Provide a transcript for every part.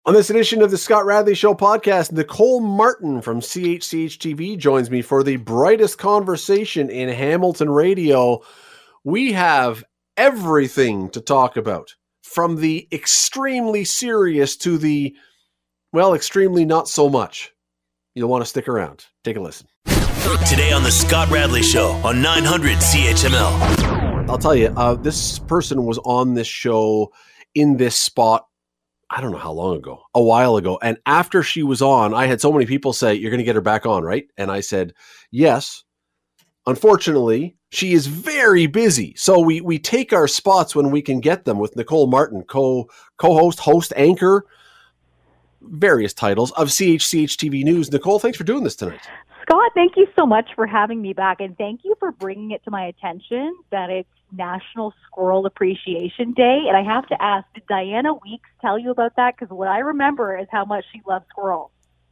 On this edition of the Scott Radley Show podcast, Nicole Martin from CHCH TV joins me for the brightest conversation in Hamilton radio. We have everything to talk about, from the extremely serious to the, well, extremely not so much. You'll want to stick around. Take a listen. Today on the Scott Radley Show on 900 CHML. I'll tell you, this person was on this show in this spot, I don't know how long ago, a while ago. And after she was on, I had so many people say, you're going to get her back on, right? And I said, yes. Unfortunately, she is very busy. So we take our spots when we can get them with Nicole Martin, co-host, host, anchor, various titles of CHCH TV News. Nicole, thanks for doing this tonight. Scott, thank you so much for having me back. And thank you for bringing it to my attention that it's National Squirrel Appreciation Day. And I have to ask, did Diana Weeks tell you about that? Because what I remember is how much she loves squirrels.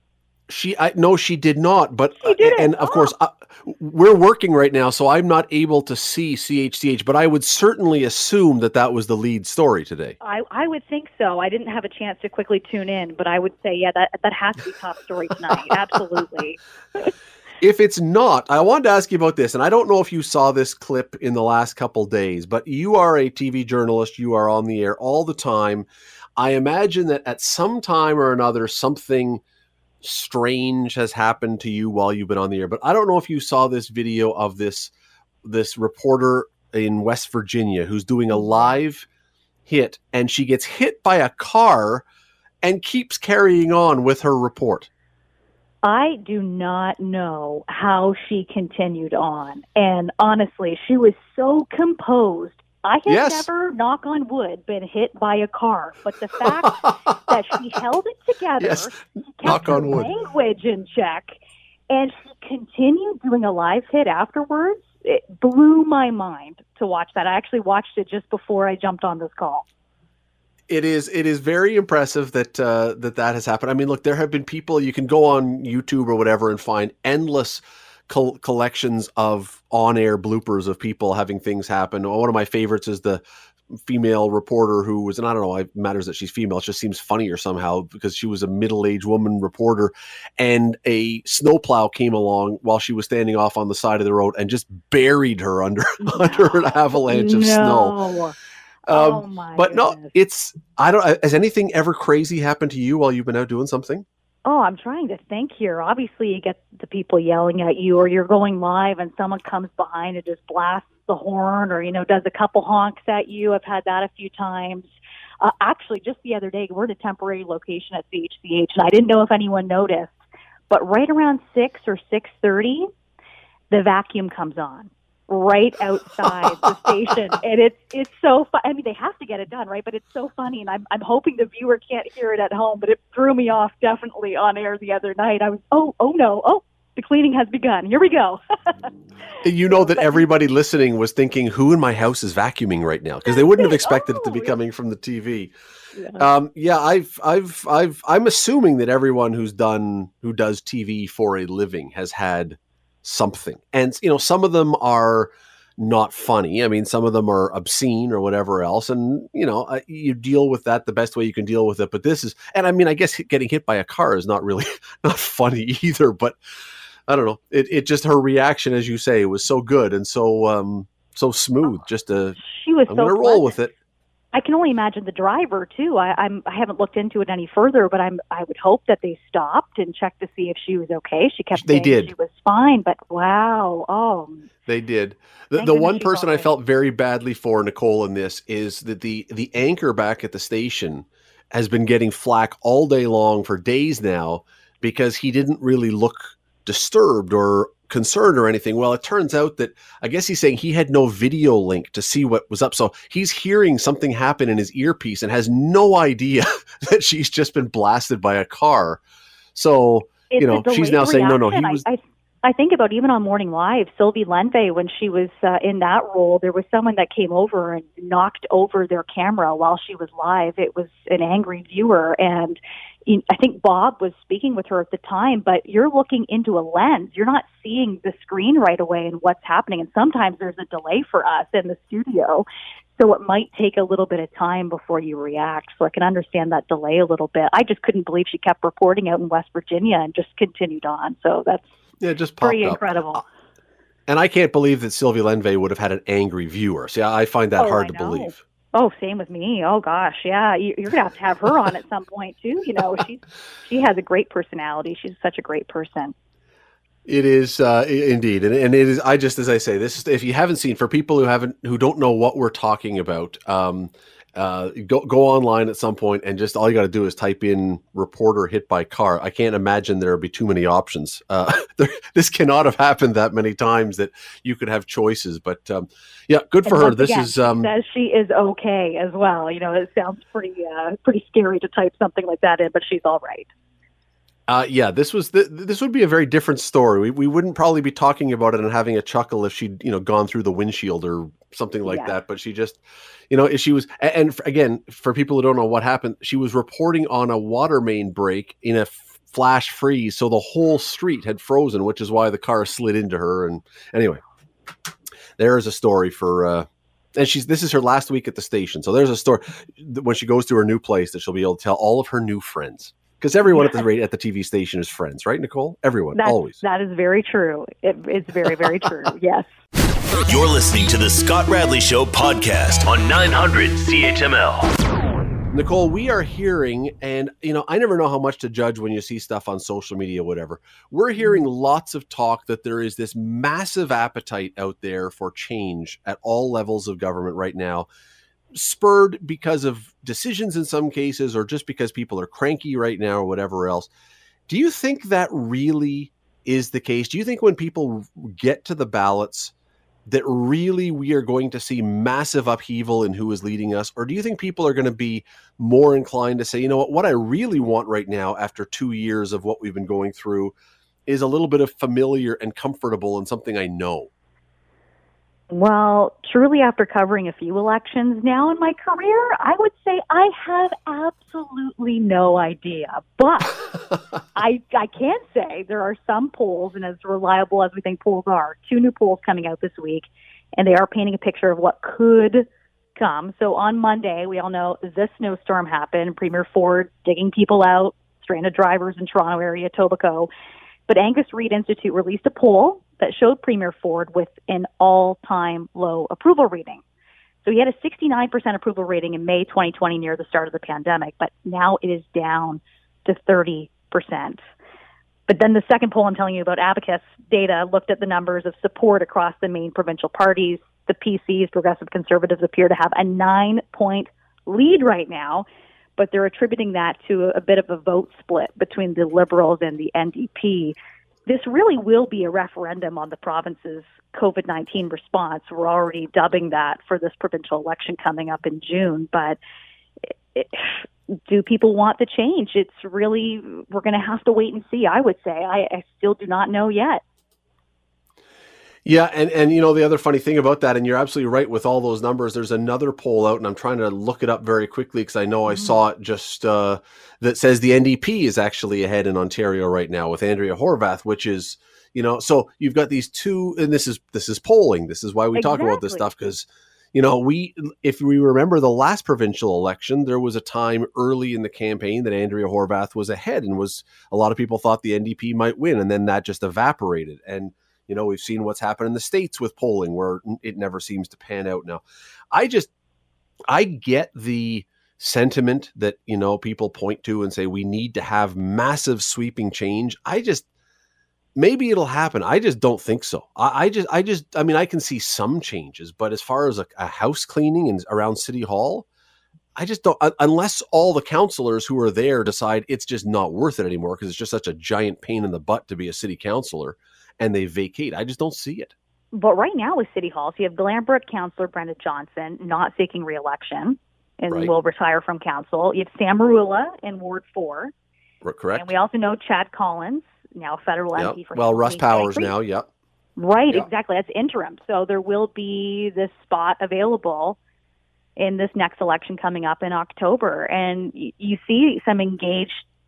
No, she did not. But she didn't. And of course, we're working right now, so I'm not able to see CHCH. But I would certainly assume that was the lead story today. I would think so. I didn't have a chance to quickly tune in, but I would say, yeah, that has to be top story tonight. Absolutely. If it's not, I wanted to ask you about this, and I don't know if you saw this clip in the last couple days, but you are a TV journalist. You are on the air all the time. I imagine that at some time or another, something strange has happened to you while you've been on the air. But I don't know if you saw this video of this reporter in West Virginia who's doing a live hit, and she gets hit by a car and keeps carrying on with her report. I do not know how she continued on. And honestly, she was so composed. I have never, knock on wood, been hit by a car. But the fact that she held it together, kept her language in check, and she continued doing a live hit afterwards, it blew my mind to watch that. I actually watched it just before I jumped on this call. It is very impressive that has happened. I mean, look, there have been people, you can go on YouTube or whatever and find endless collections of on-air bloopers of people having things happen. One of my favorites is the female reporter who was, and I don't know, it matters that she's female, it just seems funnier somehow because she was a middle-aged woman reporter, and a snowplow came along while she was standing off on the side of the road and just buried her under an avalanche of snow. But no, has anything ever crazy happened to you while you've been out doing something? Oh, I'm trying to think here. Obviously, you get the people yelling at you, or you're going live and someone comes behind and just blasts the horn, or, does a couple honks at you. I've had that a few times. Actually, just the other day, we're at a temporary location at CHCH, and I didn't know if anyone noticed, but right around 6 or 6:30, the vacuum comes on right outside the station, and it's so fun. I mean, they have to get it done, right? But it's so funny, and I'm hoping the viewer can't hear it at home, but it threw me off definitely on air the other night. I was, oh no, the cleaning has begun. Here we go. You know that everybody listening was thinking, who in my house is vacuuming right now? Because they wouldn't have expected it to be coming from the TV. Yeah. I'm assuming that everyone who does TV for a living has had something. And, some of them are not funny. I mean, some of them are obscene or whatever else. And, you deal with that the best way you can deal with it. But this is, and I mean, I guess getting hit by a car is not really, not funny either, but I don't know. It just, her reaction, as you say, was so good and so smooth. She was I'm going to roll with it. I can only imagine the driver too. I haven't looked into it any further, but I would hope that they stopped and checked to see if she was okay. She kept saying she was fine, but wow, they did. The one person I felt very badly for, Nicole, in this is that the anchor back at the station has been getting flack all day long for days now because he didn't really look disturbed or concerned or anything. Well, it turns out that I guess he's saying he had no video link to see what was up. So he's hearing something happen in his earpiece and has no idea that she's just been blasted by a car. So, she's now saying, no, he was... I think about even on Morning Live, Sylvie Lenve, when she was in that role, there was someone that came over and knocked over their camera while she was live. It was an angry viewer, and I think Bob was speaking with her at the time, but you're looking into a lens. You're not seeing the screen right away and what's happening. And sometimes there's a delay for us in the studio. So it might take a little bit of time before you react. So I can understand that delay a little bit. I just couldn't believe she kept reporting out in West Virginia and just continued on. So that's just pretty incredible. And I can't believe that Sylvie Lenve would have had an angry viewer. See, I find that hard to believe. Oh, same with me. Oh gosh, yeah. You're gonna have to have her on at some point too. She has a great personality. She's such a great person. It is indeed, and it is. As I say, this is, if you haven't seen, for people who don't know what we're talking about, go online at some point, and just all you got to do is type in "reporter hit by car." I can't imagine there would be too many options. This cannot have happened that many times that you could have choices. But good for her. This is she says she is okay as well. It sounds pretty scary to type something like that in, but she's all right. This would be a very different story. We wouldn't probably be talking about it and having a chuckle if she'd gone through the windshield or something like that. But she just, she was, and again, for people who don't know what happened, she was reporting on a water main break in a flash freeze, so the whole street had frozen, which is why the car slid into her. And anyway, there is a story for. And this is her last week at the station, so there's a story when she goes to her new place that she'll be able to tell all of her new friends. Because everyone at the TV station is friends, right, Nicole? Everyone, always. That is very true. It's very, very true, yes. You're listening to the Scott Radley Show podcast on 900 CHML. Nicole, we are hearing, and I never know how much to judge when you see stuff on social media, whatever. We're hearing lots of talk that there is this massive appetite out there for change at all levels of government right now, spurred because of decisions in some cases, or just because people are cranky right now or whatever else. Do you think that really is the case? Do you think when people get to the ballots that really we are going to see massive upheaval in who is leading us? Or do you think people are going to be more inclined to say, what I really want right now after 2 years of what we've been going through is a little bit of familiar and comfortable and something I know? Well, truly, after covering a few elections now in my career, I would say I have absolutely no idea. But I can say there are some polls, and as reliable as we think polls are, 2 new polls coming out this week, and they are painting a picture of what could come. So on Monday, we all know this snowstorm happened, Premier Ford digging people out, stranded drivers in Toronto area, Etobicoke. But Angus Reid Institute released a poll that showed Premier Ford with an all-time low approval rating. So he had a 69% approval rating in May 2020 near the start of the pandemic, but now it is down to 30%. But then the second poll I'm telling you about, Abacus data, looked at the numbers of support across the main provincial parties. The PCs, Progressive Conservatives, appear to have a 9-point lead right now, but they're attributing that to a bit of a vote split between the Liberals and the NDP. This really will be a referendum on the province's COVID-19 response. We're already dubbing that for this provincial election coming up in June. But do people want the change? It's really, we're going to have to wait and see, I would say. I still do not know yet. Yeah, and the other funny thing about that, and you're absolutely right with all those numbers, there's another poll out, and I'm trying to look it up very quickly because I know I saw it just that says the NDP is actually ahead in Ontario right now with Andrea Horwath, which is, so you've got these two, and this is polling. This is why we talk about this stuff, because, if we remember the last provincial election, there was a time early in the campaign that Andrea Horwath was ahead, and a lot of people thought the NDP might win, and then that just evaporated. And we've seen what's happened in the States with polling where it never seems to pan out now. I get the sentiment that, people point to and say we need to have massive sweeping change. Maybe it'll happen. I just don't think so. I can see some changes, but as far as a house cleaning around City Hall, I just don't, unless all the councillors who are there decide it's just not worth it anymore because it's just such a giant pain in the butt to be a city councillor, and they vacate. I just don't see it. But right now with City Hall, so you have Glanbrook councillor Brenda Johnson not seeking re-election and will retire from council. You have Sam Marula in Ward 4. Correct. And we also know Chad Collins, now federal MP for Russ Powers now, Right, exactly. That's interim. So there will be this spot available in this next election coming up in October. And you see some engaged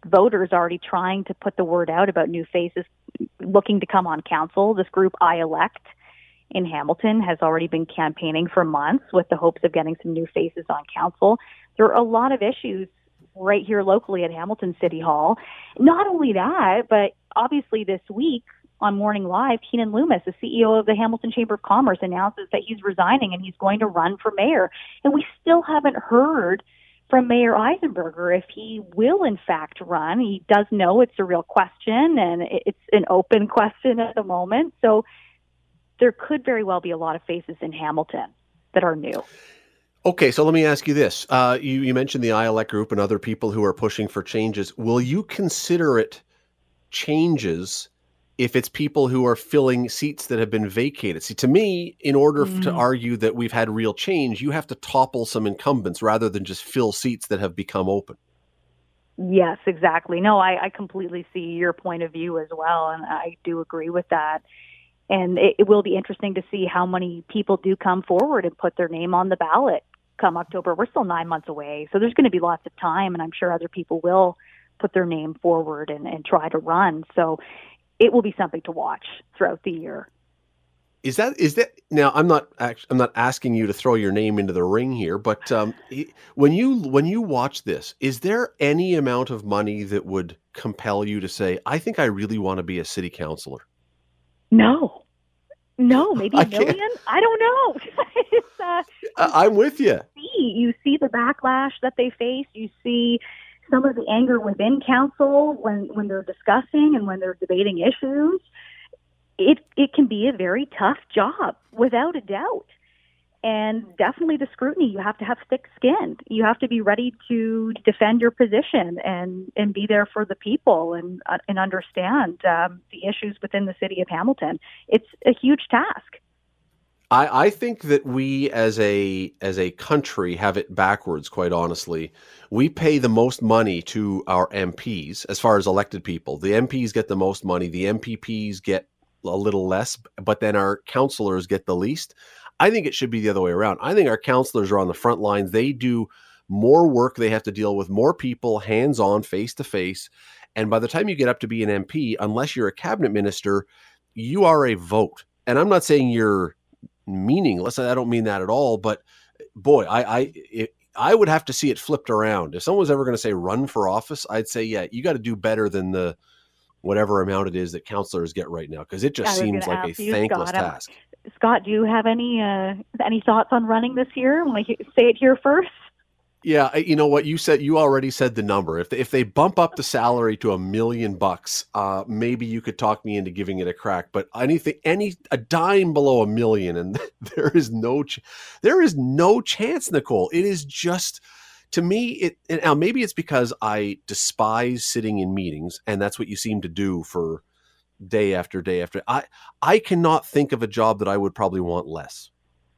voters already trying to put the word out about new faces looking to come on council. This group, I Elect, in Hamilton, has already been campaigning for months with the hopes of getting some new faces on council. There are a lot of issues right here locally at Hamilton City Hall. Not only that, but obviously this week on Morning Live, Keenan Loomis, the CEO of the Hamilton Chamber of Commerce, announces that he's resigning and he's going to run for mayor. And we still haven't heard from Mayor Eisenberger if he will in fact run. He does know it's a real question, and it's an open question at the moment. So there could very well be a lot of faces in Hamilton that are new. Okay, so let me ask you this. You mentioned the I Elect group and other people who are pushing for changes. Will you consider it changes if it's people who are filling seats that have been vacated? See, to me, in order to argue that we've had real change, you have to topple some incumbents rather than just fill seats that have become open. Yes, exactly. No, I completely see your point of view as well, and I do agree with that. And it will be interesting to see how many people do come forward and put their name on the ballot come October. We're still 9 months away, so there's going to be lots of time, and I'm sure other people will put their name forward and try to run. So it will be something to watch throughout the year. Is that now? I'm not asking you to throw your name into the ring here, but when you watch this, is there any amount of money that would compel you to say, "I think I really want to be a city councillor"? No, maybe $1 million. I don't know. It's, I'm with you. You see the backlash that they face. You see some of the anger within council when they're discussing and when they're debating issues. It can be a very tough job, without a doubt. And definitely the scrutiny. You have to have thick skin. You have to be ready to defend your position and be there for the people and understand the issues within the city of Hamilton. It's a huge task. I think that we as a country have it backwards, quite honestly. We pay the most money to our MPs as far as elected people. The MPs get the most money. The MPPs get a little less, but then our councillors get the least. I think it should be the other way around. I think our councillors are on the front lines. They do more work. They have to deal with more people, hands-on, face-to-face. And by the time you get up to be an MP, unless you're a cabinet minister, you are a vote. And I'm not saying you're meaningless. I don't mean that at all. But boy, I would have to see it flipped around. If someone was ever going to say run for office, I'd say, yeah, you got to do better than the whatever amount it is that councillors get right now, because it just seems like a thankless task. Scott, do you have any thoughts on running this year? When we say it here first. Yeah, you know what you said. You already said the number. If they bump up the salary to $1 million, maybe you could talk me into giving it a crack. But a dime below $1 million, and there is no chance, Nicole. It is just, to me, now maybe it's because I despise sitting in meetings, and that's what you seem to do for day after day after. I cannot think of a job that I would probably want less.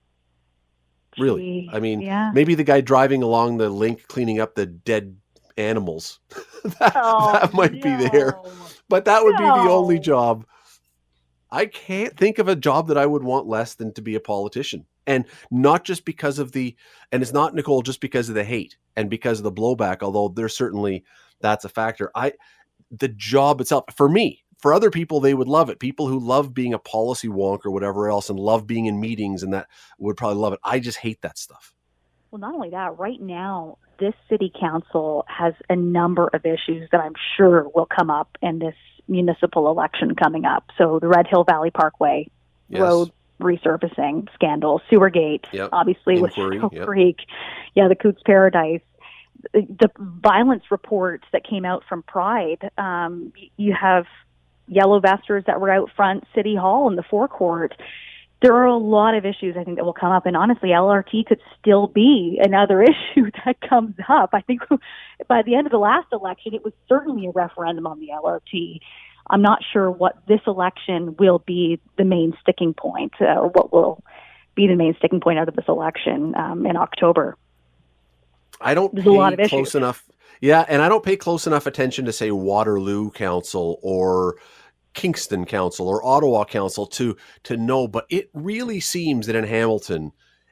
Really. I mean, maybe the guy driving along the link cleaning up the dead animals. that might be there. But that would be the only job. I can't think of a job that I would want less than to be a politician. And not just because of and it's not, Nicole, just because of the hate and because of the blowback, although that's a factor. The job itself, for me, for other people, they would love it. People who love being a policy wonk or whatever else and love being in meetings and that would probably love it. I just hate that stuff. Well, not only that, right now, this city council has a number of issues that I'm sure will come up in this municipal election coming up. So the Red Hill Valley Parkway, road resurfacing scandal, Sewergate, obviously with Snow Creek, the Coots Paradise, the violence reports that came out from Pride. You have yellow vesters that were out front City Hall in the forecourt. There are a lot of issues, I think, that will come up. And honestly, LRT could still be another issue that comes up. I think by the end of the last election, it was certainly a referendum on the LRT. I'm not sure what this election will be the main sticking point, or what will be the main sticking point out of this election in October. I don't pay close enough. Yeah, and I don't pay close enough attention to, say, Waterloo Council or Kingston Council or Ottawa Council to know. But it really seems that in Hamilton,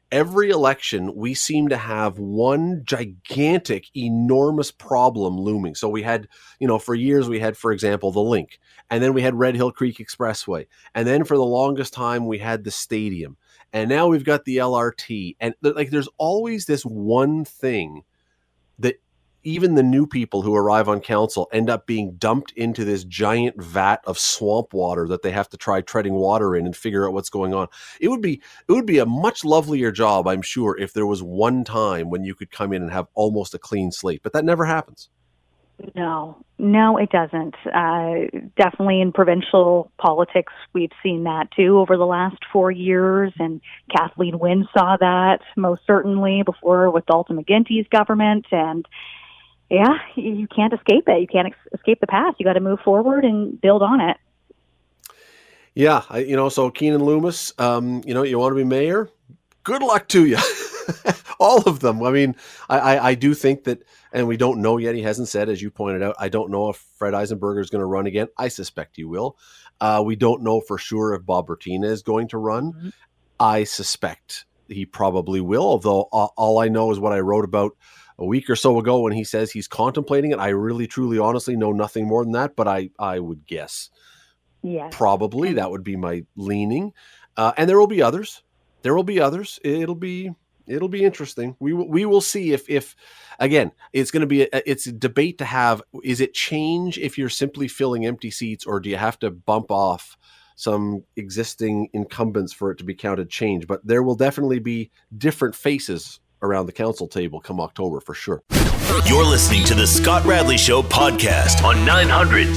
every election, we seem to have one gigantic, enormous problem looming. So we had, for years, we had, for example, the Link, and then we had Red Hill Creek Expressway. And then for the longest time, we had the stadium. And now we've got the LRT. And there's always this one thing that even the new people who arrive on council end up being dumped into this giant vat of swamp water that they have to try treading water in and figure out what's going on. It would be a much lovelier job, I'm sure, if there was one time when you could come in and have almost a clean slate, but that never happens. No, it doesn't. Definitely in provincial politics, we've seen that too over the last 4 years, and Kathleen Wynne saw that most certainly before with Dalton McGuinty's government, and yeah, you can't escape it. You can't escape the past. You got to move forward and build on it. Yeah, so Keenan Loomis, you want to be mayor? Good luck to you. All of them. I mean, I do think that, and we don't know yet, he hasn't said, as you pointed out, I don't know if Fred Eisenberger is going to run again. I suspect he will. We don't know for sure if Bob Bertina is going to run. Mm-hmm. I suspect he probably will, although all I know is what I wrote about a week or so ago when he says he's contemplating it. I really, truly, honestly know nothing more than that, but I would guess. Yes. Probably that would be my leaning. And there will be others. It'll be interesting. We will see if again, it's going to be it's a debate to have. Is it change if you're simply filling empty seats, or do you have to bump off some existing incumbents for it to be counted change? But there will definitely be different faces around the council table come October for sure. You're listening to the Scott Radley Show podcast on 900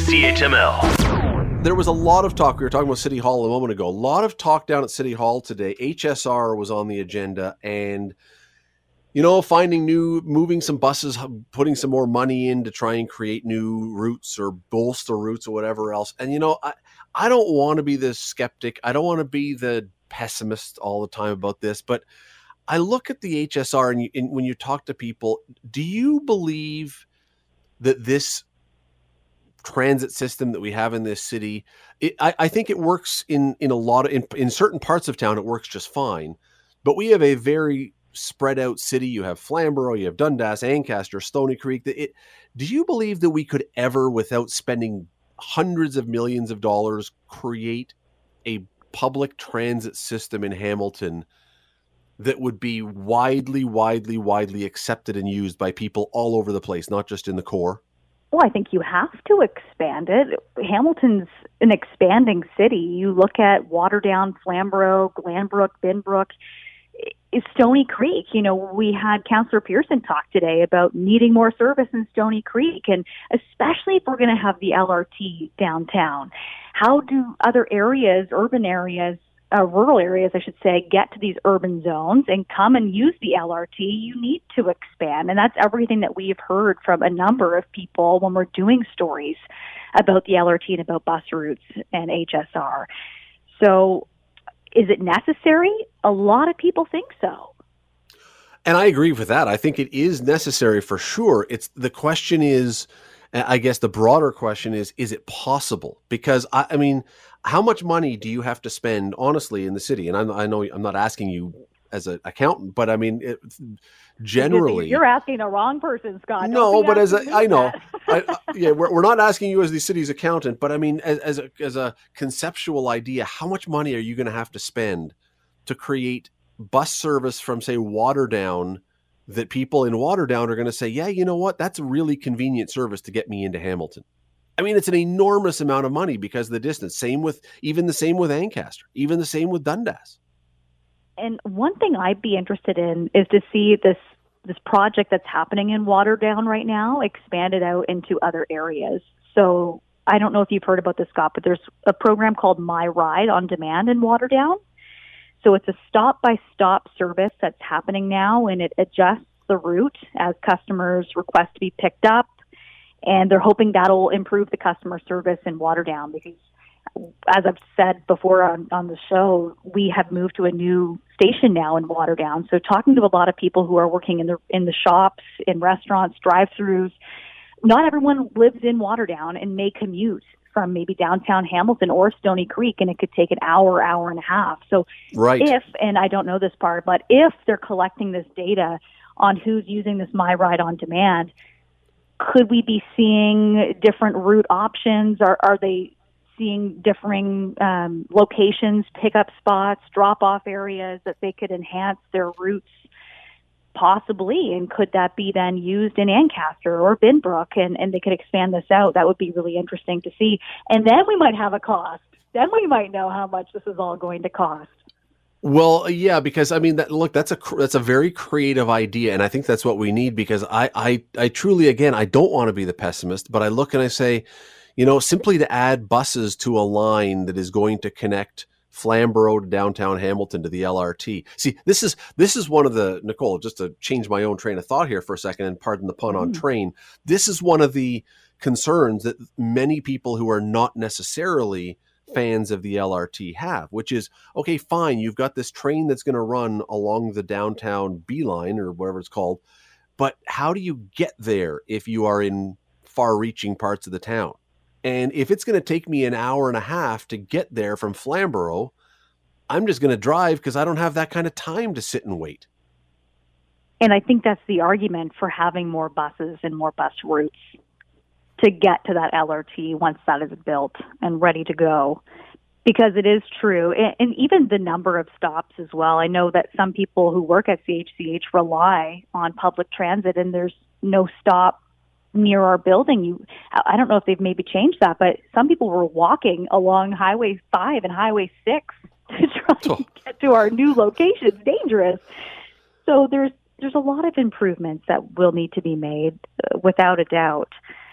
CHML. There was a lot of talk. We were talking about City Hall a moment ago. A lot of talk down at City Hall today. HSR was on the agenda, and moving some buses, putting some more money in to try and create new routes or bolster routes or whatever else. And I don't want to be the skeptic. I don't want to be the pessimist all the time about this, but I look at the HSR and when you talk to people, do you believe that this transit system that we have in this city, I think it works in a lot of, in certain parts of town, it works just fine, but we have a very spread out city. You have Flamborough, you have Dundas, Ancaster, Stoney Creek. Do you believe that we could ever, without spending hundreds of millions of dollars, create a public transit system in Hamilton that would be widely accepted and used by people all over the place, not just in the core? Well, I think you have to expand it. Hamilton's an expanding city. You look at Waterdown, Flamborough, Glanbrook, Binbrook, Stoney Creek. We had Councillor Pearson talk today about needing more service in Stoney Creek, and especially if we're going to have the LRT downtown. How do other areas, urban areas, rural areas, I should say, get to these urban zones and come and use the LRT? You need to expand. And that's everything that we've heard from a number of people when we're doing stories about the LRT and about bus routes and HSR. So is it necessary? A lot of people think so. And I agree with that. I think it is necessary for sure. The question is, I guess the broader question is it possible? Because I mean, how much money do you have to spend, honestly, in the city? And I know I'm not asking you as an accountant, but I mean, generally, you're asking the wrong person, Scott. No, but I know, we're not asking you as the city's accountant, but I mean, as a conceptual idea, how much money are you going to have to spend to create bus service from, say, Waterdown, that people in Waterdown are going to say, yeah, you know what, that's a really convenient service to get me into Hamilton? I mean, it's an enormous amount of money because of the distance. Same with Ancaster, even the same with Dundas. And one thing I'd be interested in is to see this project that's happening in Waterdown right now expanded out into other areas. So I don't know if you've heard about this, Scott, but there's a program called My Ride on Demand in Waterdown. So it's a stop-by-stop service that's happening now, and it adjusts the route as customers request to be picked up. And they're hoping that'll improve the customer service in Waterdown because, as I've said before on the show, we have moved to a new station now in Waterdown. So talking to a lot of people who are working in the shops, in restaurants, drive-thrus, not everyone lives in Waterdown and may commute from maybe downtown Hamilton or Stony Creek, and it could take an hour, hour and a half. So Right. if, and I don't know this part, but if they're collecting this data on who's using this My Ride on Demand, could we be seeing different route options? Are they seeing differing locations, pickup spots, drop-off areas that they could enhance their routes? Possibly, and could that be then used in Ancaster or Binbrook, and they could expand this out? That would be really interesting to see. And then we might have a cost. Then we might know how much this is all going to cost. Well, yeah, because I mean, that's a very creative idea, and I think that's what we need. Because I truly, again, I don't want to be the pessimist, but I look and I say, simply to add buses to a line that is going to connect Flamborough to downtown Hamilton to the LRT. See, this is one of the, Nicole, just to change my own train of thought here for a second, and pardon the pun on train. This is one of the concerns that many people who are not necessarily fans of the LRT have, which is, okay, fine, you've got this train that's going to run along the downtown B line or whatever it's called, but how do you get there if you are in far-reaching parts of the town? And if it's going to take me an hour and a half to get there from Flamborough, I'm just going to drive because I don't have that kind of time to sit and wait. And I think that's the argument for having more buses and more bus routes to get to that LRT once that is built and ready to go. Because it is true. And even the number of stops as well. I know that some people who work at CHCH rely on public transit, and there's no stop near our building. I don't know if they've maybe changed that, but some people were walking along Highway 5 and Highway 6 to try and get to our new location. It's dangerous. So there's a lot of improvements that will need to be made, without a doubt.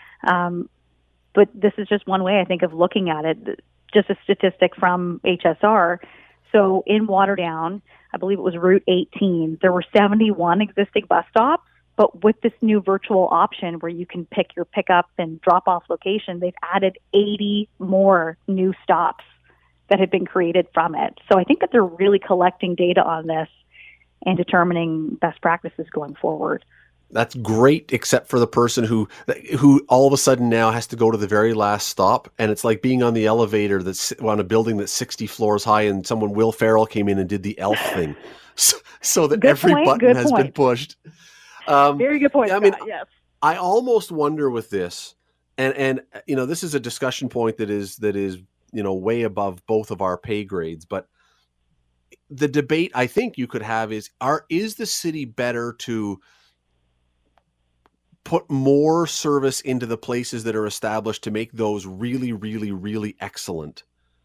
But this is just one way, I think, of looking at it. Just a statistic from HSR. So in Waterdown, I believe it was Route 18, there were 71 existing bus stops. But with this new virtual option where you can pick your pickup and drop-off location, they've added 80 more new stops that have been created from it. So I think that they're really collecting data on this and determining best practices going forward. That's great, except for the person who all of a sudden now has to go to the very last stop, and it's like being on the elevator that's on a building that's 60 floors high, and Will Ferrell came in and did the elf thing, so that every button has been pushed. Very good point. I mean, Scott, yes. I almost wonder with this, and this is a discussion point that is way above both of our pay grades, but the debate I think you could have is the city better to put more service into the places that are established to make those really, really, really excellent,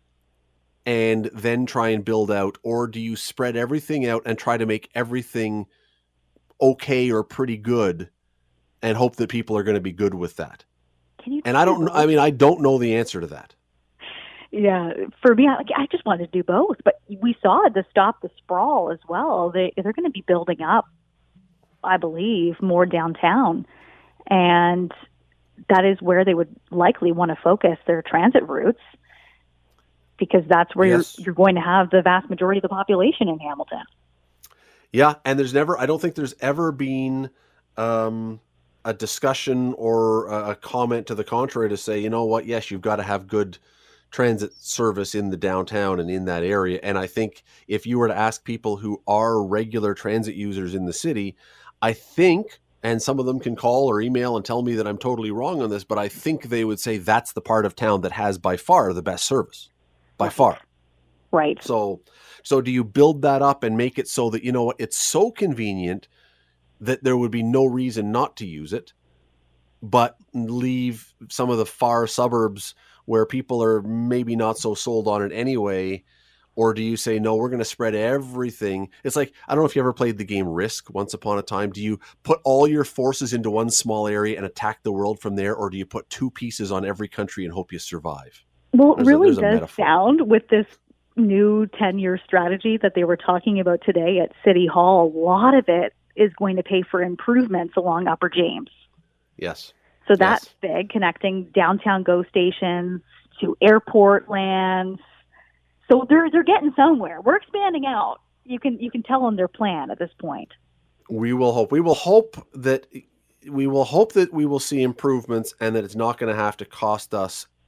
and then try and build out, or do you spread everything out and try to make everything okay or pretty good and hope that people are going to be good with that? I don't know the answer to that. Yeah, for me, I just wanted to do both, but we saw the Stop the Sprawl as well. They're going to be building up, I believe, more downtown, and that is where they would likely want to focus their transit routes, because that's where you're going to have the vast majority of the population in Hamilton. Yeah, and I don't think there's ever been a discussion or a comment to the contrary to say, you know what, yes, you've got to have good transit service in the downtown and in that area. And I think if you were to ask people who are regular transit users in the city, I think, and some of them can call or email and tell me that I'm totally wrong on this, but I think they would say that's the part of town that has by far the best service. By far. Right. So do you build that up and make it so that, you know what, it's so convenient that there would be no reason not to use it, but leave some of the far suburbs where people are maybe not so sold on it anyway? Or do you say, no, we're going to spread everything? It's like, I don't know if you ever played the game Risk once upon a time. Do you put all your forces into one small area and attack the world from there? Or do you put two pieces on every country and hope you survive? Well, it really does sound, with this new 10-year strategy that they were talking about today at City Hall, a lot of it is going to pay for improvements along Upper James. Yes. So that's big, connecting downtown GO stations to airport lands. So they're getting somewhere. We're expanding out. You can tell on their plan at this point. We will hope. We will hope that we will see improvements, and that it's not going to have to cost us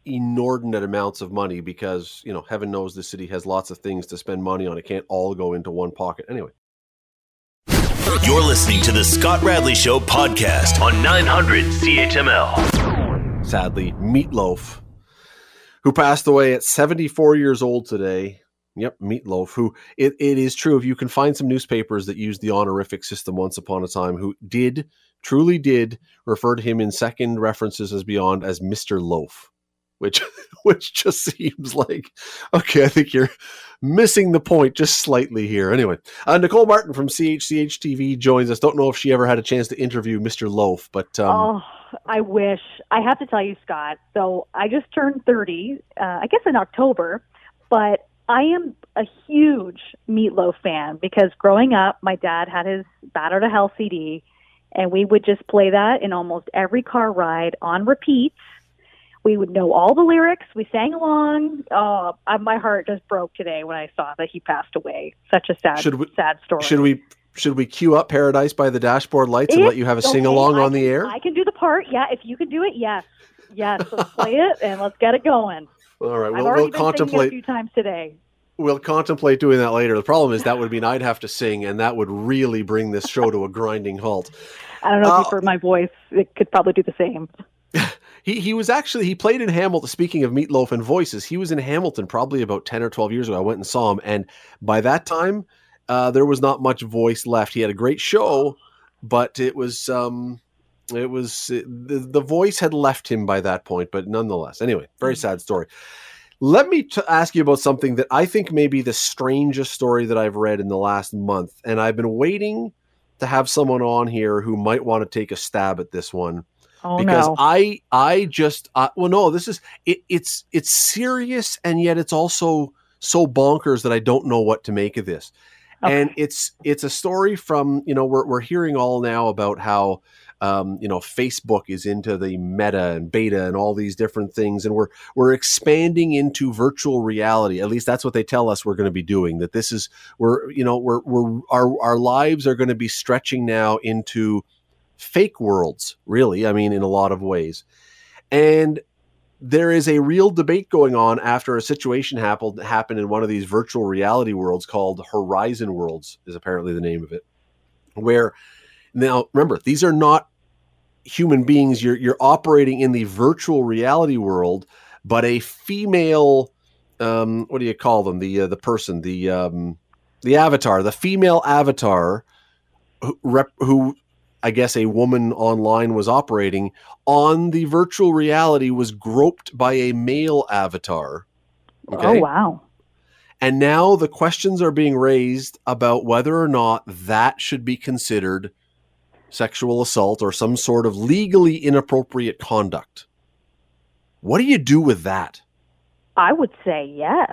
inordinate amounts of money because, heaven knows the city has lots of things to spend money on. It can't all go into one pocket. Anyway. You're listening to the Scott Radley Show podcast on 900 CHML. Sadly, Meatloaf, who passed away at 74 years old today. Yep, Meatloaf, who it is true. If you can find some newspapers that used the honorific system once upon a time, who truly did refer to him in second references as beyond as Mr. Loaf, which just seems like, okay, I think you're missing the point just slightly here. Anyway, Nicole Martin from CHCH TV joins us. Don't know if she ever had a chance to interview Mr. Loaf, but I wish. I have to tell you, Scott. So I just turned 30, I guess in October, but I am a huge Meatloaf fan because growing up, my dad had his Battle to Hell CD, and we would just play that in almost every car ride on repeat. We would know all the lyrics. We sang along. My heart just broke today when I saw that he passed away. Such a sad story. Should we cue up Paradise by the Dashboard Lights and let you have a sing-along on the air? I can do the part. Yeah, if you can do it, yes. Yes, let's play it and let's get it going. All right, we'll contemplate a few times today. We'll contemplate doing that later. The problem is that would mean I'd have to sing, and that would really bring this show to a grinding halt. I don't know if you've heard my voice. It could probably do the same. He played in Hamilton. Speaking of Meatloaf and voices, he was in Hamilton probably about 10 or 12 years ago. I went and saw him, and by that time, there was not much voice left. He had a great show, but the voice had left him by that point. But nonetheless, anyway, very sad story. Let me ask you about something that I think may be the strangest story that I've read in the last month, and I've been waiting to have someone on here who might want to take a stab at this one. Because it's serious, and yet it's also so bonkers that I don't know what to make of this. Okay. And it's a story from, we're hearing all now about how, Facebook is into the meta and beta and all these different things. And we're expanding into virtual reality. At least that's what they tell us we're going to be doing, that this is, our lives are going to be stretching now into fake worlds, really. I mean, in a lot of ways. And there is a real debate going on after a situation happened in one of these virtual reality worlds called Horizon Worlds, is apparently the name of it, where now remember, these are not human beings. You're operating in the virtual reality world, but a female, what do you call them? The person, the avatar, the female avatar who I guess a woman online was operating on the virtual reality was groped by a male avatar. Okay? Oh, wow. And now the questions are being raised about whether or not that should be considered sexual assault or some sort of legally inappropriate conduct. What do you do with that? I would say yes.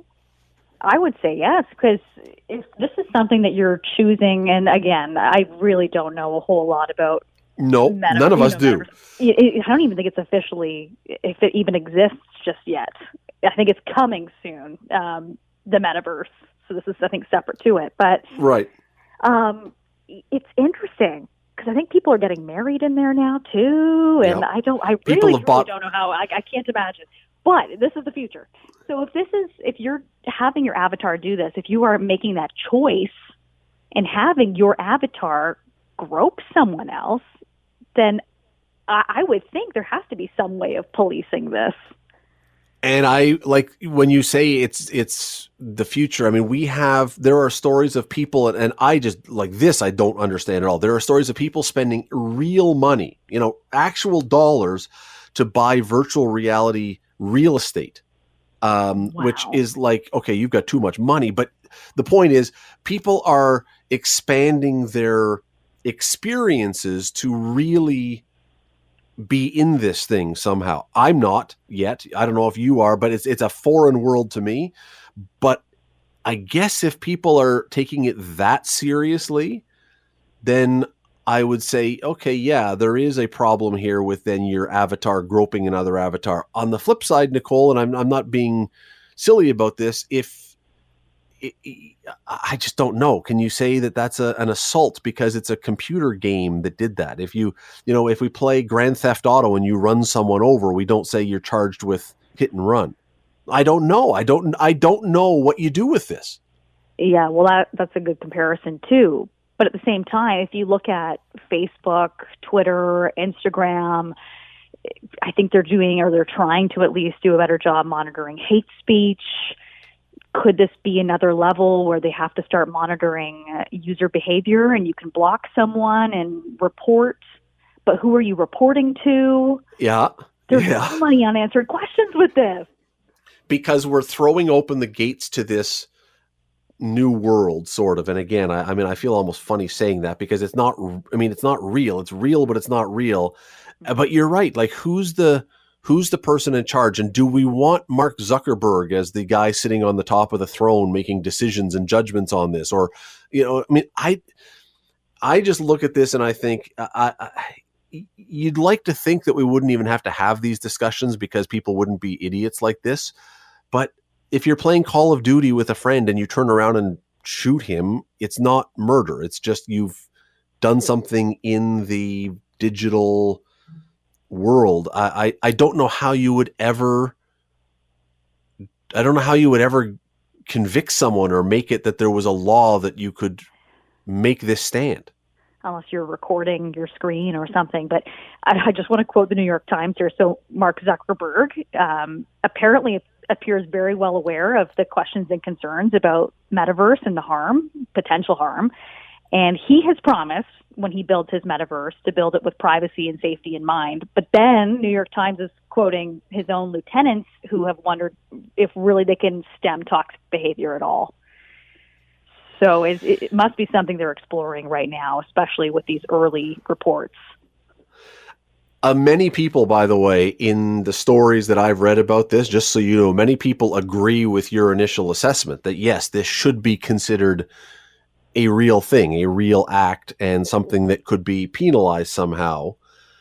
Because if this is something that you're choosing, and again, I really don't know a whole lot about. No, none of us do. I don't even think it's officially, if it even exists just yet. I think it's coming soon, the metaverse. So this is, I think, separate to it. But right, it's interesting because I think people are getting married in there now too, and yep. I really don't know how. I can't imagine. But this is the future. So if you're having your avatar do this, if you are making that choice and having your avatar grope someone else, then I would think there has to be some way of policing this. And I like when you say it's the future. I mean, there are stories of people, and I just like this, I don't understand at all. There are stories of people spending real money, actual dollars to buy virtual reality real estate. Wow. Which is like, okay, you've got too much money. But the point is, people are expanding their experiences to really be in this thing somehow. I'm not yet. I don't know if you are, but it's a foreign world to me. But I guess if people are taking it that seriously, then I would say, okay, yeah, there is a problem here with then your avatar groping another avatar. On the flip side, Nicole, and I'm not being silly about this, I just don't know. Can you say that that's an assault because it's a computer game that did that? If if we play Grand Theft Auto and you run someone over, we don't say you're charged with hit and run. I don't know. I don't know what you do with this. Yeah, well, that's a good comparison too. But at the same time, if you look at Facebook, Twitter, Instagram, I think they're trying to at least do a better job monitoring hate speech. Could this be another level where they have to start monitoring user behavior, and you can block someone and report? But who are you reporting to? Yeah. There's so many unanswered questions with this. Because we're throwing open the gates to this new world, sort of. And again, I mean, I feel almost funny saying that because it's not real. It's real, but it's not real. But you're right. Like, who's the person in charge? And do we want Mark Zuckerberg as the guy sitting on the top of the throne making decisions and judgments on this? Or, I mean, I just look at this and I think you'd like to think that we wouldn't even have to have these discussions because people wouldn't be idiots like this. But if you're playing Call of Duty with a friend and you turn around and shoot him, it's not murder. It's just you've done something in the digital world. I don't know how you would ever convict someone or make it that there was a law that you could make this stand. Unless you're recording your screen or something. But I just want to quote the New York Times here. So Mark Zuckerberg apparently appears very well aware of the questions and concerns about metaverse and the potential harm. And he has promised, when he builds his metaverse, to build it with privacy and safety in mind. But then New York Times is quoting his own lieutenants who have wondered if really they can stem toxic behavior at all. So it must be something they're exploring right now, especially with these early reports. Many people, by the way, in the stories that I've read about this, just so you know, many people agree with your initial assessment that, yes, this should be considered a real thing, a real act, and something that could be penalized somehow.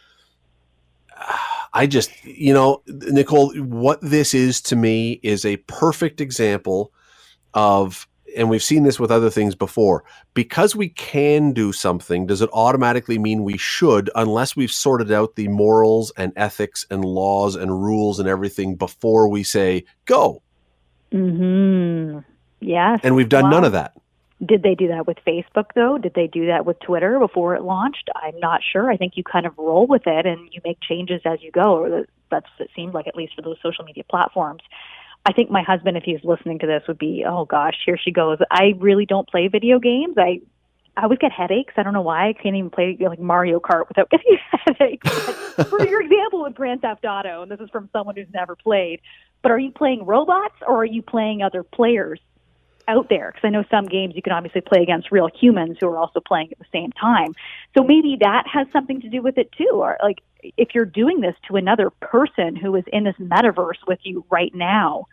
I just, Nicole, what this is to me is a perfect example of, and we've seen this with other things before, because we can do something, does it automatically mean we should, unless we've sorted out the morals and ethics and laws and rules and everything before we say, go? Mm-hmm. Yes. And we've done none of that. Did they do that with Facebook, though? Did they do that with Twitter before it launched? I'm not sure. I think you kind of roll with it and you make changes as you go. Or that's it seemed like, at least for those social media platforms. I think my husband, if he's listening to this, would be, oh gosh, here she goes. I really don't play video games. I always get headaches. I don't know why. I can't even play like Mario Kart without getting headaches. For your example with Grand Theft Auto, and this is from someone who's never played, but are you playing robots or are you playing other players out there? Because I know some games you can obviously play against real humans who are also playing at the same time. So maybe that has something to do with it too. Or like, if you're doing this to another person who is in this metaverse with you right now,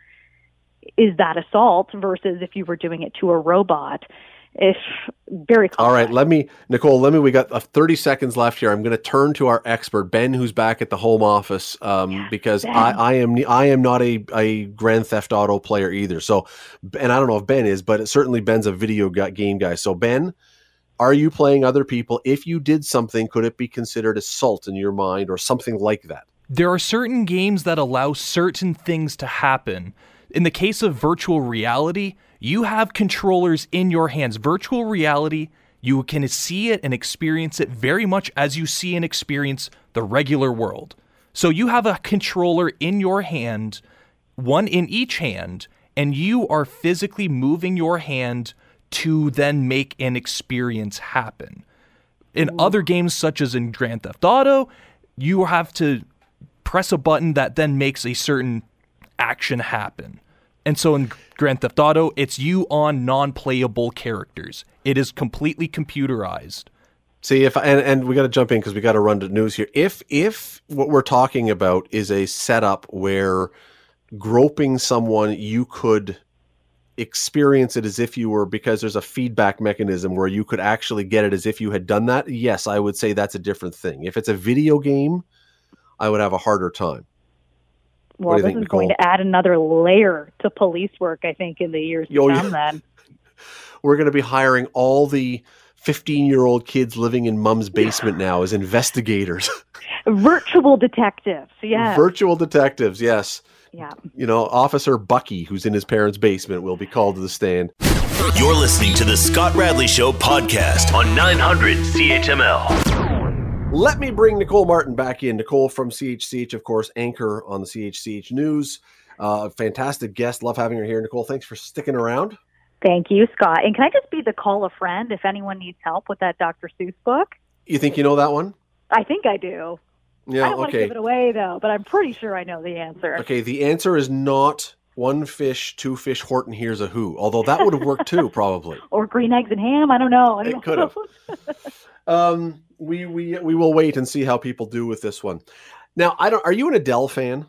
is that assault versus if you were doing it to a robot? It's very complex. All right, Nicole, we got 30 seconds left here. I'm going to turn to our expert, Ben, who's back at the home office, because I am not a Grand Theft Auto player either. So, and I don't know if Ben is, but certainly Ben's a video game guy. So Ben, are you playing other people? If you did something, could it be considered assault in your mind or something like that? There are certain games that allow certain things to happen. In the case of virtual reality, you have controllers in your hands. Virtual reality, you can see it and experience it very much as you see and experience the regular world. So you have a controller in your hand, one in each hand, and you are physically moving your hand to then make an experience happen. In other games, such as in Grand Theft Auto, you have to press a button that then makes a certain action happen. And so in Grand Theft Auto, it's you on non-playable characters. It is completely computerized. See, and we got to jump in because we got to run to news here. If what we're talking about is a setup where groping someone, you could experience it as if you were, because there's a feedback mechanism where you could actually get it as if you had done that. Yes, I would say that's a different thing. If it's a video game, I would have a harder time. Well, this is going to add another layer to police work, I think, in the years to come then. We're going to be hiring all the 15-year-old kids living in mom's basement now as investigators. Virtual detectives, yeah. Virtual detectives, yes. Yeah. Officer Bucky, who's in his parents' basement, will be called to the stand. You're listening to the Scott Radley Show podcast on 900 CHML. Let me bring Nicole Martin back in. Nicole from CHCH, of course, anchor on the CHCH News. Fantastic guest. Love having her here. Nicole, thanks for sticking around. Thank you, Scott. And can I just be the call a friend if anyone needs help with that Dr. Seuss book? You think you know that one? I think I do. Yeah, I don't want to give it away, though, but I'm pretty sure I know the answer. Okay, the answer is not one fish, two fish, Horton Hears a Who, although that would have worked too, probably. Or green eggs and ham. I don't know. It could have. We will wait and see how people do with this one. Now, are you an Adele fan?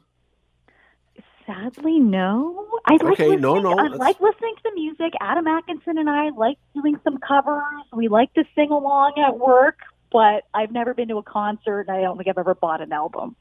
Sadly, no. I like listening to the music. Adam Atkinson and I like doing some covers. We like to sing along at work, but I've never been to a concert, and I don't think I've ever bought an album.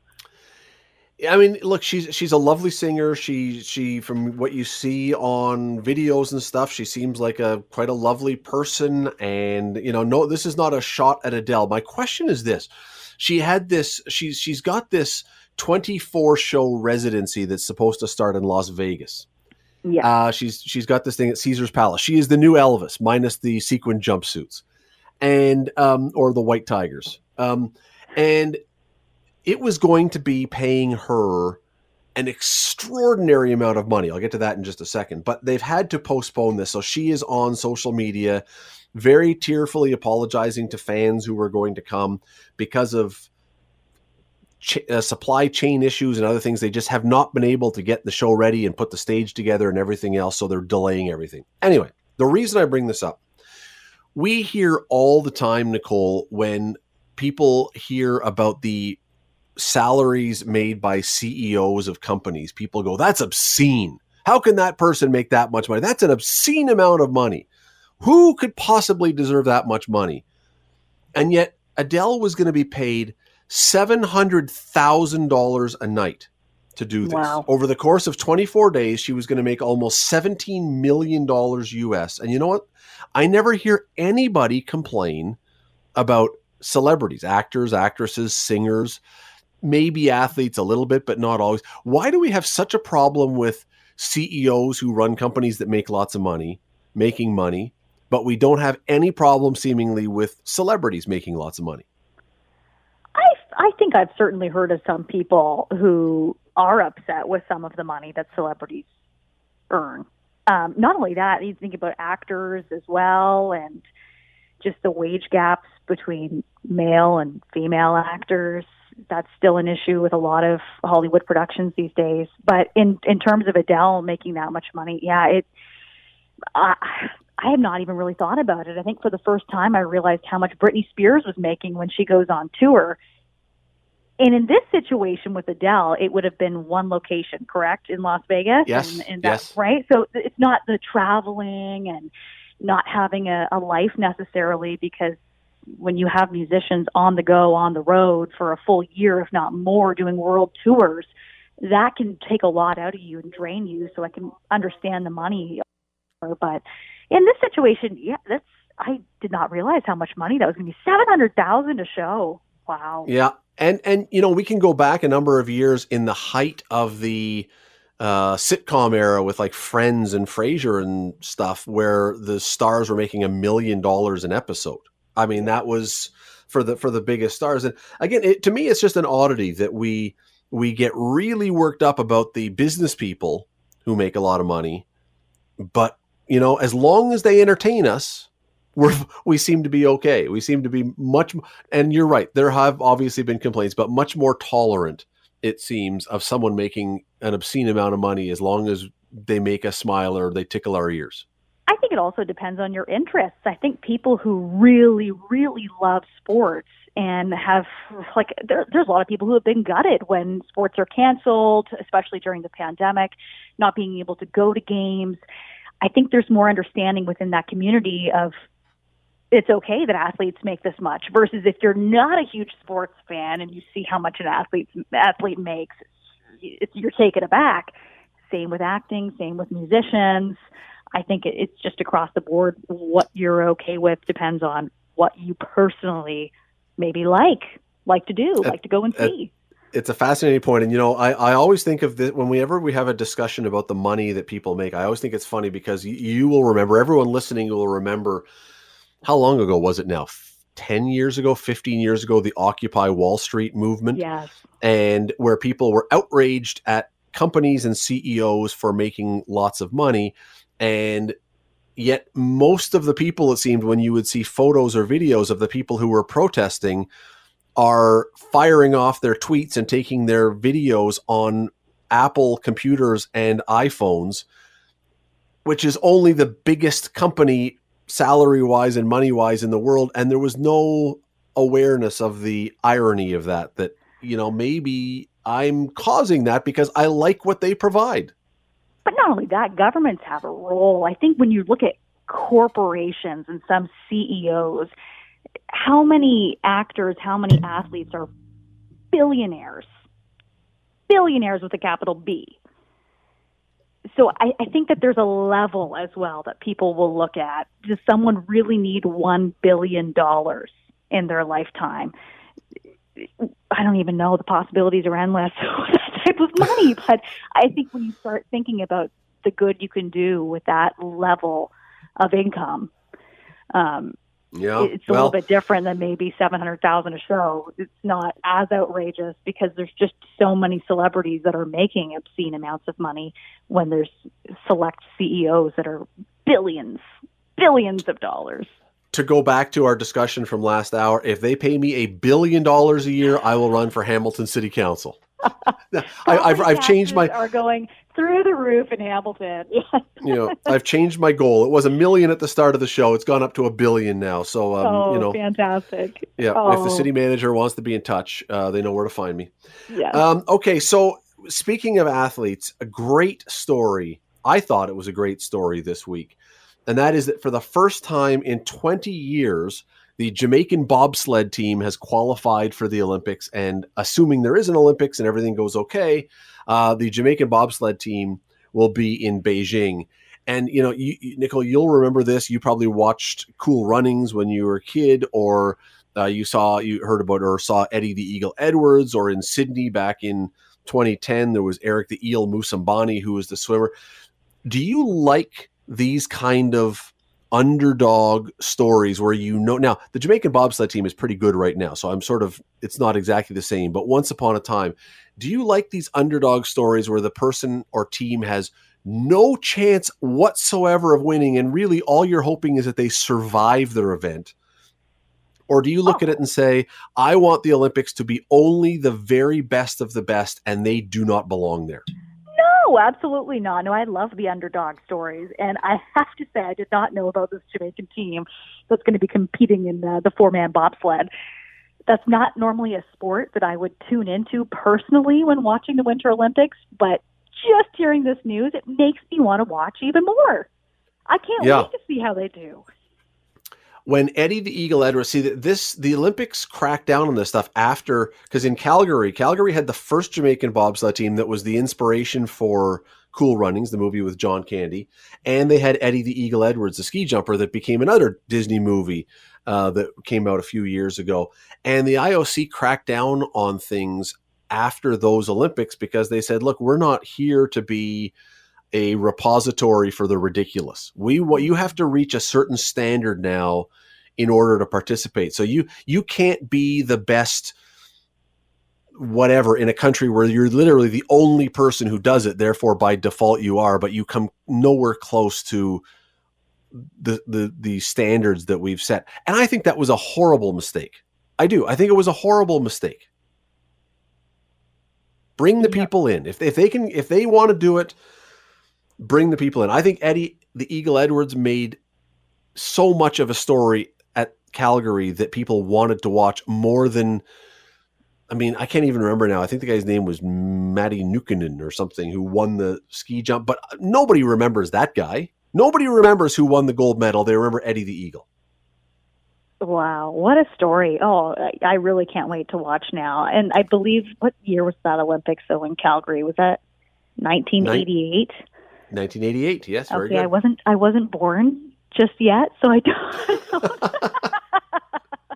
I mean, look, she's a lovely singer. She from what you see on videos and stuff, she seems like quite a lovely person. And no, this is not a shot at Adele. My question is this: she's got this 24 show residency that's supposed to start in Las Vegas. Yeah, she's got this thing at Caesar's Palace. She is the new Elvis, minus the sequin jumpsuits, and or the white tigers, and it was going to be paying her an extraordinary amount of money. I'll get to that in just a second, but they've had to postpone this. So she is on social media, very tearfully apologizing to fans who were going to come because of supply chain issues and other things. They just have not been able to get the show ready and put the stage together and everything else. So they're delaying everything. Anyway, the reason I bring this up, we hear all the time, Nicole, when people hear about the salaries made by CEOs of companies, people go, that's obscene. How can that person make that much money? That's an obscene amount of money. Who could possibly deserve that much money? And yet Adele was going to be paid $700,000 a night to do this. Wow. Over the course of 24 days, she was going to make almost $17 million US. And you know what? I never hear anybody complain about celebrities, actors, actresses, singers, maybe athletes a little bit, but not always. Why do we have such a problem with CEOs who run companies that make lots of money, making money, but we don't have any problem seemingly with celebrities making lots of money? I think I've certainly heard of some people who are upset with some of the money that celebrities earn. Not only that, you think about actors as well, and just the wage gaps between male and female actors. That's still an issue with a lot of Hollywood productions these days. But in terms of Adele making that much money, yeah, I have not even really thought about it. I think for the first time I realized how much Britney Spears was making when she goes on tour. And in this situation with Adele, it would have been one location, correct, in Las Vegas? Yes, and yes. Right? So it's not the traveling and not having a life necessarily, because when you have musicians on the go, on the road for a full year, if not more, doing world tours, that can take a lot out of you and drain you. So I can understand the money. But in this situation, yeah, I did not realize how much money that was going to be. $700,000 a show. Wow. Yeah. And we can go back a number of years in the height of the sitcom era with like Friends and Frasier and stuff, where the stars were making $1 million an episode. I mean, that was for the biggest stars. And again, to me, it's just an oddity that we get really worked up about the business people who make a lot of money, but as long as they entertain us, we seem to be okay. We seem to be much, and you're right, there have obviously been complaints, but much more tolerant, it seems, of someone making an obscene amount of money as long as they make us smile or they tickle our ears. I think it also depends on your interests. I think people who really, really love sports and have, there's a lot of people who have been gutted when sports are canceled, especially during the pandemic, not being able to go to games. I think there's more understanding within that community of it's okay that athletes make this much, versus if you're not a huge sports fan and you see how much an athlete makes, you're taken aback. Same with acting, same with musicians. I think it's just across the board. What you're okay with depends on what you personally maybe like to do, like to go and see. It's a fascinating point. And, I always think of this whenever we have a discussion about the money that people make. I always think it's funny because you will remember, everyone listening will remember, how long ago was it now? 10 years ago, 15 years ago, the Occupy Wall Street movement. Yes. And where people were outraged at companies and CEOs for making lots of money. And yet most of the people, it seemed, when you would see photos or videos of the people who were protesting, are firing off their tweets and taking their videos on Apple computers and iPhones, which is only the biggest company salary-wise and money-wise in the world. And there was no awareness of the irony of that, maybe I'm causing that because I like what they provide. But not only that, governments have a role. I think when you look at corporations and some CEOs, how many actors, how many athletes are billionaires with a capital B? So I think that there's a level as well that people will look at. Does someone really need $1 billion in their lifetime? I don't even know. The possibilities are endless with that type of money. But I think when you start thinking about the good you can do with that level of income, it's a little bit different than maybe $700,000 a show. It's not as outrageous because there's just so many celebrities that are making obscene amounts of money when there's select CEOs that are billions of dollars. To go back to our discussion from last hour, if they pay me $1 billion a year, I will run for Hamilton City Council. I've changed my are going through the roof in Hamilton. I've changed my goal. It was $1 million at the start of the show. It's gone up to $1 billion now. So, fantastic. Yeah. If the city manager wants to be in touch, they know where to find me. Yeah. Okay. So speaking of athletes, a great story. I thought it was a great story this week. And that is that for the first time in 20 years, the Jamaican bobsled team has qualified for the Olympics. And assuming there is an Olympics and everything goes okay, the Jamaican bobsled team will be in Beijing. And, Nicole, you'll remember this. You probably watched Cool Runnings when you were a kid, or you heard about or saw Eddie the Eagle Edwards, or in Sydney back in 2010, there was Eric the Eel Musambani, who was the swimmer. Do you like these kind of underdog stories where now the Jamaican bobsled team is pretty good right now, so it's not exactly the same, but once upon a time, do you like these underdog stories where the person or team has no chance whatsoever of winning and really all you're hoping is that they survive their event? Or do you look at it and say, I want the Olympics to be only the very best of the best and they do not belong there? No, absolutely not. No, I love the underdog stories. And I have to say, I did not know about this Jamaican team that's going to be competing in the four-man bobsled. That's not normally a sport that I would tune into personally when watching the Winter Olympics, but just hearing this news, it makes me want to watch even more. I can't wait to see how they do. When Eddie the Eagle Edwards, the Olympics cracked down on this stuff after, because in Calgary had the first Jamaican bobsled team that was the inspiration for Cool Runnings, the movie with John Candy, and they had Eddie the Eagle Edwards, the ski jumper that became another Disney movie that came out a few years ago. And the IOC cracked down on things after those Olympics because they said, look, we're not here to be a repository for the ridiculous. You have to reach a certain standard now in order to participate. So you can't be the best whatever in a country where you're literally the only person who does it. Therefore, by default, you are, but you come nowhere close to the standards that we've set. And I think that was a horrible mistake. I do. I think it was a horrible mistake. Bring the people in. If they want to do it, bring the people in. I think Eddie the Eagle Edwards made so much of a story at Calgary that people wanted to watch more than, I can't even remember now. I think the guy's name was Matty Nukkinen or something, who won the ski jump, but nobody remembers that guy. Nobody remembers who won the gold medal. They remember Eddie the Eagle. Wow, what a story. Oh, I really can't wait to watch now. And I believe, what year was that Olympics, though, in Calgary? Was that 1988? 1988, yes, very good. I wasn't born just yet, so I don't.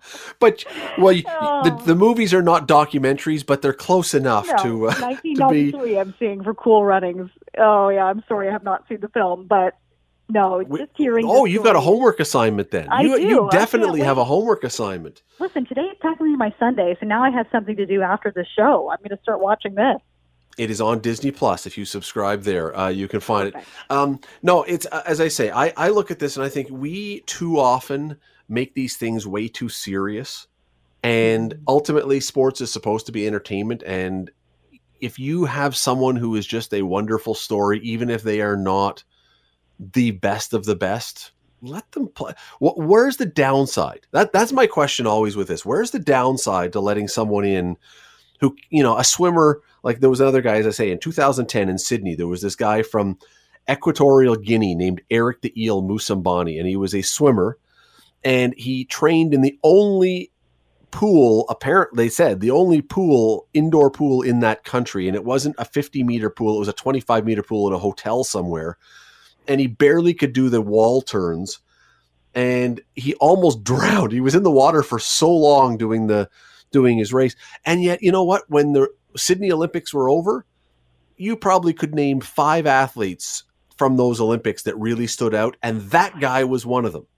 But well, Oh. the movies are not documentaries, but they're close enough No, to be. 1993 I'm seeing for Cool Runnings. Oh, yeah, I'm sorry I have not seen the film, but no, just hearing Oh, the you've got a story. homework assignment then. I do. You I definitely can't have a wait. homework assignment. Listen, today is technically my Sunday, so now I have something to do after the show. I'm going to start watching this. It is on Disney Plus. If you subscribe there, you can find Perfect. it. No, it's as I say. I look at this and I think we too often make these things way too serious. And ultimately, sports is supposed to be entertainment. And if you have someone who is just a wonderful story, even if they are not the best of the best, let them play. Where's the downside? That's my question always with this. Where's the downside to letting someone in who, a swimmer, like there was another guy, as I say, in 2010 in Sydney, there was this guy from Equatorial Guinea named Eric the Eel Musambani, and he was a swimmer, and he trained in the only pool, apparently they said, the only indoor pool in that country, and it wasn't a 50-meter pool, it was a 25-meter pool in a hotel somewhere, and he barely could do the wall turns, and he almost drowned. He was in the water for so long doing his race. And yet, you know what? When the Sydney Olympics were over, you probably could name 5 athletes from those Olympics that really stood out, and that guy was one of them.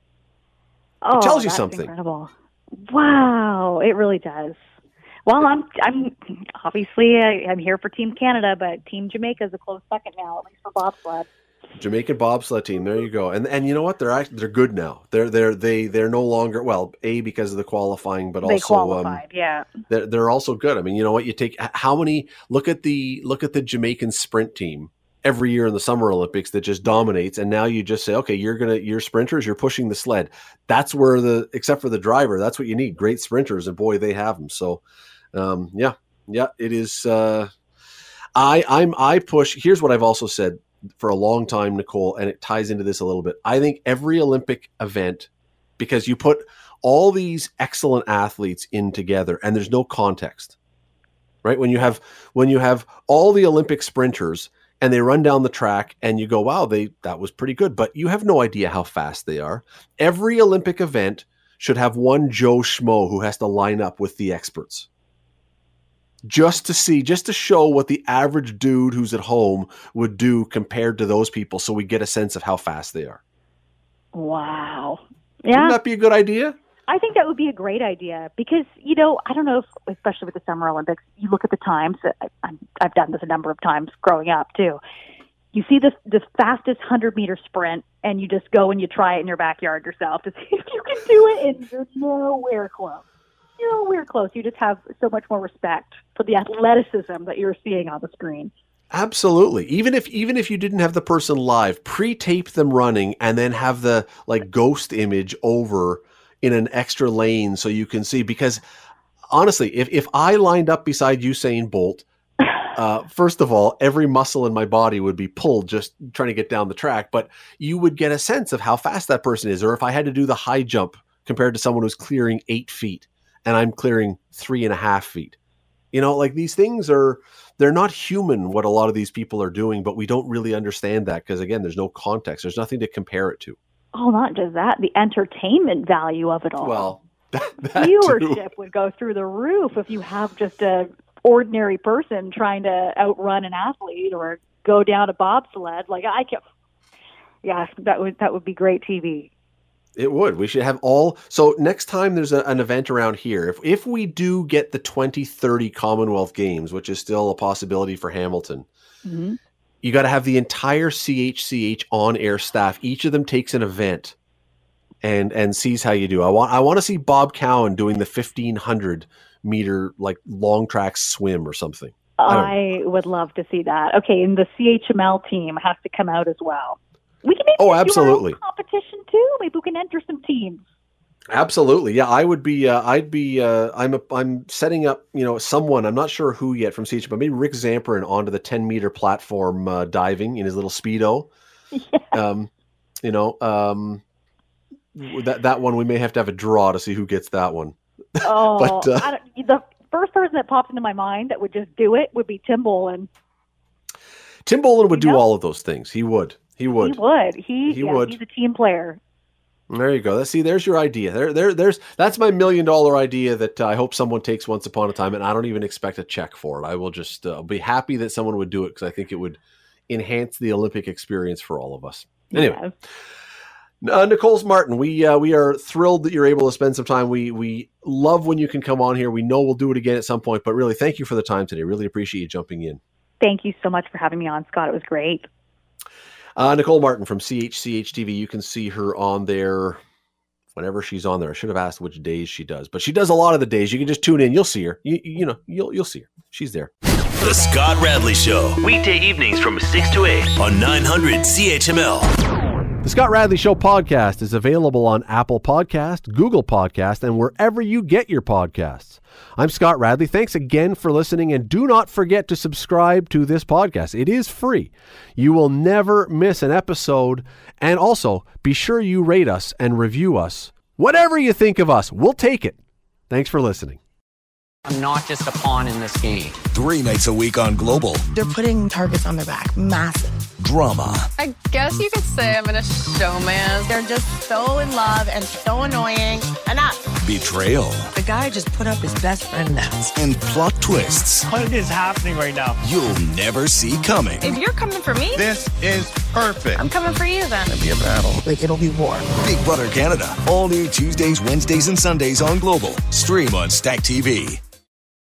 Oh, It tells you that's something. Incredible. Wow, it really does. Well, I'm obviously I'm here for Team Canada, but Team Jamaica is a close second now, at least for bobsled. Jamaican bobsled team. There you go. And you know what? They're good now. They're no longer, well, because of the qualifying, but They also qualified, yeah. they're also good. I mean, you know what? You take how many? Look at the Jamaican sprint team every year in the Summer Olympics that just dominates, and now you just say, okay, you're sprinters, you're pushing the sled. That's where except for the driver, that's what you need. Great sprinters, and boy, they have them. So, yeah, it is. I push. Here's what I've also said for a long time, Nicole, and it ties into this a little bit. I think every Olympic event, because you put all these excellent athletes in together and there's no context, right? When you have all the Olympic sprinters and they run down the track and you go, wow, that was pretty good, but you have no idea how fast they are. Every Olympic event should have one Joe Schmo who has to line up with the experts. Just to show what the average dude who's at home would do compared to those people, so we get a sense of how fast they are. Wow. Wouldn't Yeah, that be a good idea? I think that would be a great idea because, I don't know if, especially with the Summer Olympics, you look at the times. I've done this a number of times growing up, too. You see this fastest 100-meter sprint, and you just go and you try it in your backyard yourself to see if you can do it, and you're nowhere close. Nowhere close. You just have so much more respect for the athleticism that you're seeing on the screen. Absolutely. Even if you didn't have the person live, pre-tape them running and then have the ghost image over in an extra lane so you can see. Because honestly, if I lined up beside Usain Bolt, first of all, every muscle in my body would be pulled just trying to get down the track, but you would get a sense of how fast that person is. Or if I had to do the high jump compared to someone who's clearing 8 feet and I'm clearing 3.5 feet. These things they're not human, what a lot of these people are doing, but we don't really understand that because, again, there's no context. There's nothing to compare it to. Oh, not just that, the entertainment value of it all. Well, that viewership too. would go through the roof if you have just a ordinary person trying to outrun an athlete or go down a bobsled. That would be great TV. It would. We should have so next time there's an event around here, if we do get the 2030 Commonwealth Games, which is still a possibility for Hamilton, Mm-hmm. You got to have the entire CHCH on-air staff. Each of them takes an event and sees how you do. I want to see Bob Cowan doing the 1,500 meter long track swim or something. I would love to see that. Okay, and the CHML team has to come out as well. We can maybe absolutely. do our own competition too. Maybe we can enter some teams. Absolutely. Yeah, I would be I'm setting up, someone, I'm not sure who yet from CH, but maybe Rick Zamperin onto the 10-meter platform diving in his little Speedo. Yeah. That one we may have to have a draw to see who gets that one. Oh, the first person that popped into my mind that would just do it would be Tim Boland. Tim Boland would do all of those things. He would. He would. He would. He's a team player. There you go. See, there's your idea. That's my $1 million idea that I hope someone takes once upon a time, and I don't even expect a check for it. I will just be happy that someone would do it, because I think it would enhance the Olympic experience for all of us. Anyway, Nicole Martin, we are thrilled that you're able to spend some time. We love when you can come on here. We know we'll do it again at some point, but really, thank you for the time today. Really appreciate you jumping in. Thank you so much for having me on, Scott. It was great. Nicole Martin from CHCH-TV. You can see her on there whenever she's on there. I should have asked which days she does, but she does a lot of the days. You can just tune in. You'll see her. You'll see her. She's there. The Scott Radley Show. Weekday evenings from 6 to 8 on 900 CHML. The Scott Radley Show podcast is available on Apple Podcast, Google Podcast, and wherever you get your podcasts. I'm Scott Radley. Thanks again for listening, and do not forget to subscribe to this podcast. It is free. You will never miss an episode, and also be sure you rate us and review us. Whatever you think of us, we'll take it. Thanks for listening. I'm not just a pawn in this game. 3 nights a week on Global. They're putting targets on their back. Massive. Drama. I guess you could say I'm in a showman. They're just so in love and so annoying. Enough. Betrayal. The guy just put up his best friend now. And plot twists. What is happening right now? You'll never see coming. If you're coming for me, This is perfect. I'm coming for you then. It'll be a battle. Like, it'll be war. Big Brother Canada. All new Tuesdays, Wednesdays, and Sundays on Global. Stream on Stack TV.